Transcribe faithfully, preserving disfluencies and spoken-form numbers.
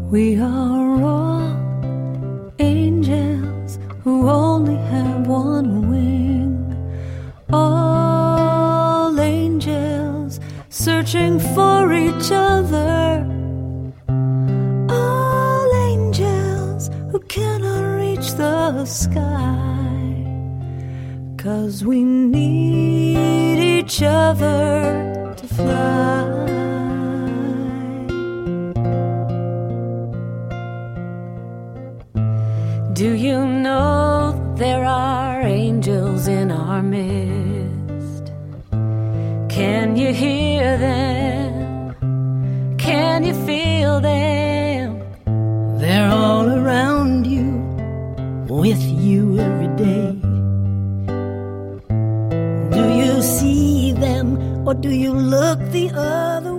We are all angels who only have one wing. All angels searching for each other. All angels who cannot reach the sky. 'Cause we need each other to fly. Do you know there are angels in our midst? Can you hear them? Can you feel them? They're all around you, with you every day. Do you see them, or do you look the other way?